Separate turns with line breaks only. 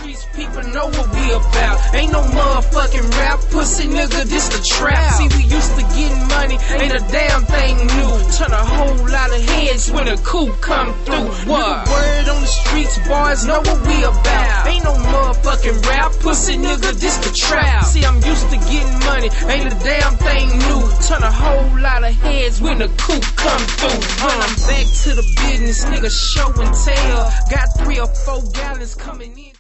streets, people know what we about. Ain't no motherfucking rap, pussy nigga, this the trap. See, we used to getting money, ain't a damn thing new. Turn a whole lot of heads when a coup come through. What? Word on the streets, boys know what we about. Ain't no motherfucking rap, pussy nigga, this the trap. See, I'm used to getting money, ain't a damn thing new. Turn a whole lot of heads when a coup come through. When I'm back to the business, nigga, show and tell. Got 3 or 4 gallons coming in.